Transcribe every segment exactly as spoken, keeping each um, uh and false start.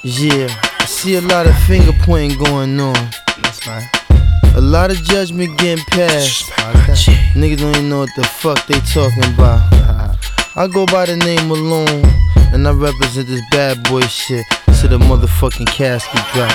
Yeah, I see a lot of finger pointing going on. That's right. A lot of judgment getting passed. Niggas don't even know what the fuck they talking about. I go by the name Malone, and I represent this bad boy shit to the motherfucking casket drop.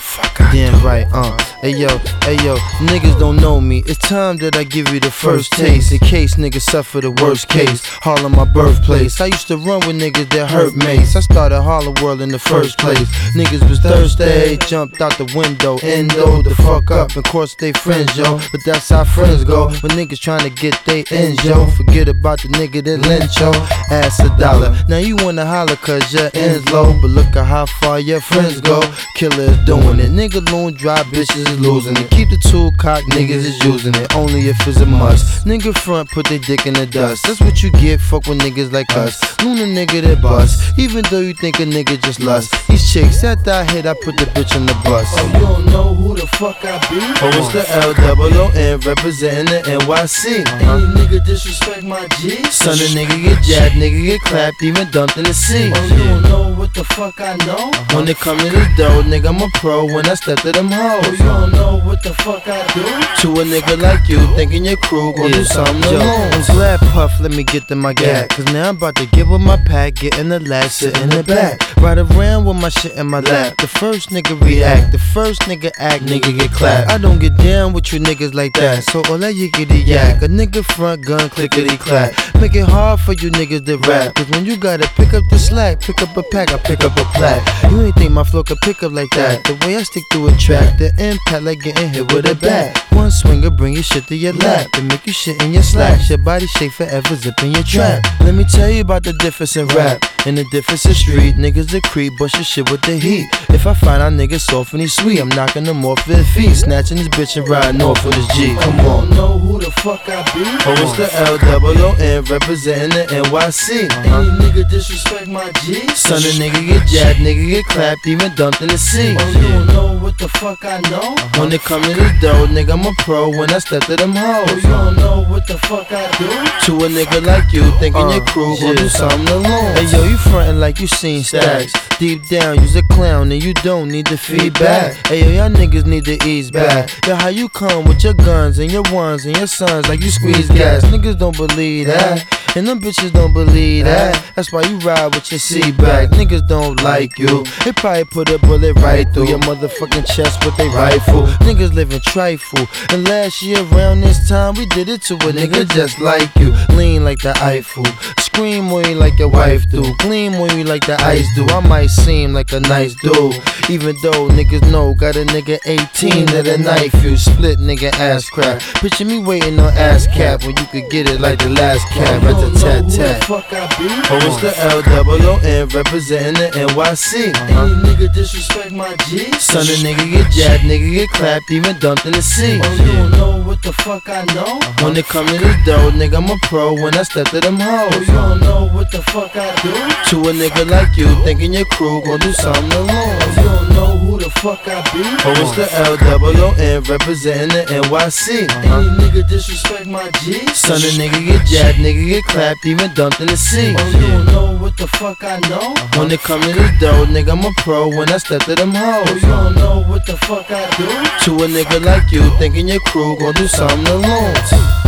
Damn right, uh. Hey yo, hey yo, niggas don't know me. It's time that I give you the first taste. In case niggas suffer the worst case. Harlem, my birthplace. I used to run with niggas that hurt mates. I started Harlem World in the first place. Niggas was thirsty, jumped out the window. Endo the fuck up, and course they friends, yo. But that's how friends go. When niggas trying to get they ends, yo. Forget about the nigga that lent yo. Ass a dollar. Now you wanna holler cause your ends low. But look at how far your friends go. Killers doing it. Nigga loon dry bitches is losing it. Keep the tool cock, niggas is using it. Only if it's a must. Nigga front, put their dick in the dust. That's what you get, fuck with niggas like us. Loon a nigga that bust. Even though you think a nigga just lust. These chicks, after I hit, I put the bitch on the bus. Oh, you don't know who the fuck I be? Oh, it's the L O O N representing the N Y C. Uh-huh. Any nigga disrespect my G? Son, a nigga get jabbed, nigga get clapped, even dumped in the sea. Oh, you don't know what the fuck I know? Uh-huh. When it come to this dough, nigga, I'm a pro when I step to them hoes. Oh, you don't know what the fuck I do? To a nigga like you, thinking your crew gon' yeah. do something alone. I'm glad Puff let me get to my gap, cause now I'm about to get with my pack, get in the lap, sit in the back. Ride around with my shit in my lap. The first nigga react, the first nigga act, nigga get clapped. I don't get down with you niggas like that, so all that yickety yak. A nigga front gun, clickety clack. Make it hard for you niggas to rap, cause when you gotta pick up the slack, pick up a pack, I pick up a plaque. You ain't think my flow could pick up like that. The way I stick to a track, the impact like getting hit with a bat. One swinger bring your shit to your lap, and make you shit in your slacks. Your body shake forever, zip in your trap. Let me tell you about the difference in rap and the difference in street. Niggas that creep, bust your shit with the heat. If I find out niggas soft and he's sweet, I'm knocking them off their feet, snatching this bitch and riding off with his G. Come on, know who the fuck I be? Oh, it's the L O O N representing the N Y C. Uh-huh. Any nigga disrespect my G? Son, a nigga get jabbed, nigga get clapped, even dumped in the sea. Oh, you don't know what the fuck I know? Uh-huh. When it come to this dough, nigga, I'm a pro when I step to them hoes. Oh, you don't know what the fuck I do? To a nigga like you, thinking uh, your crew gon' do something alone. Hey yo, you frontin' like you seen stacks. Deep down, you's a clown and you don't need the feedback. Hey yo, y'all niggas need to ease back. Yo, how you come with your guns and your ones and your sons like you squeeze gas? Niggas don't believe that, and them bitches don't believe that. That's why you ride with your seat back. Niggas don't like you. They probably put a bullet right through your motherfucking chest with they rifle. Niggas living trifle. And last year around this time, we did it to a nigga just like you. Lean like the Eiffel. Scream on you like your wife do. Gleam on you like the ice do. I might seem like a nice dude, even though niggas know got a nigga eighteen that'll knife you. Split nigga ass crack. Picture me waiting on ass cap when you could get it like the last cat. Rat a tat tat. Oh, it's the L O O N representing the N Y C. Uh-huh. Any nigga disrespect my G? Son, a nigga get jabbed, nigga get clapped, even dumped in the sea. Oh, you don't know what the fuck I know? Uh-huh. When it come to this dough, nigga, I'm a pro when I step to them hoes. Oh, you don't know what the fuck I do? To a nigga like you, thinking your crew gon' do something alone. Oh, you don't know who the fuck I be? Oh, it's the L O O N representing the N Y C. Uh-huh. Any nigga disrespect my G? Son, a nigga get jabbed, nigga get clapped, even dumped in the sea. Oh, you don't know what the fuck I know? Uh-huh. When it come to this dough, nigga, I'm a pro when I step to them hoes. Oh, you don't know what the fuck I do? To a nigga like you, thinking your crew gon' do something alone.